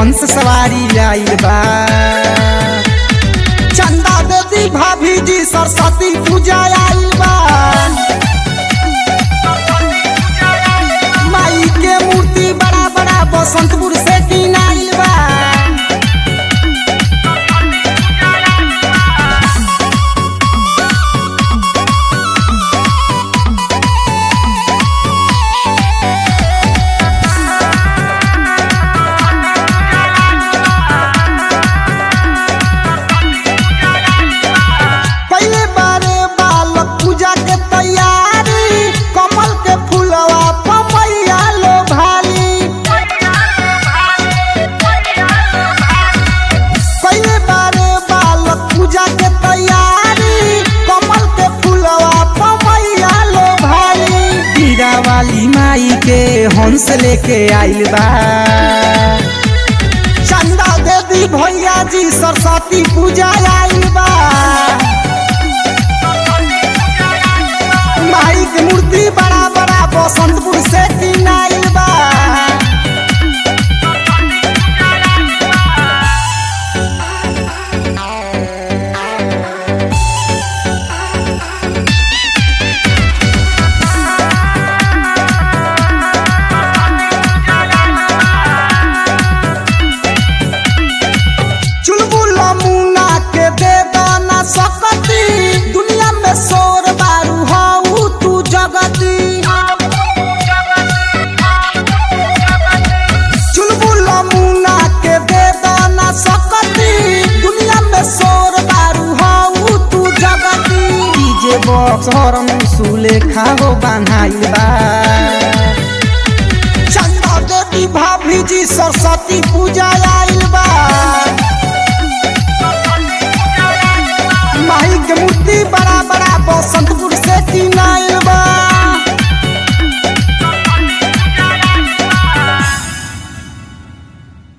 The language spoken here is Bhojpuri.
हंस सवारी आइल बा। चंदा देवी भाभी जी सरस्वती पूजा आइल बा। माई के मूर्ति बड़ा बड़ा बसंतपुर से किनाइल बा। वाली माई के हंस लेके आइल बा। चंदा देवी भैया जी सरस्वती पूजा आइल बा। माई के मूर्ति बड़ा बड़ा बसंतपुर से किनाइल बा। दुनिया में शोर बारू हाउ तू जगती। चुलबुल मुना के दे दाना सकती। दुनिया में शोर बारू हाउ तू जगती। डीजे बॉक्स हॉर्न सुलेखा हो बनाइल बा। चंदा देवी भाभी जी सरस्वती पूजा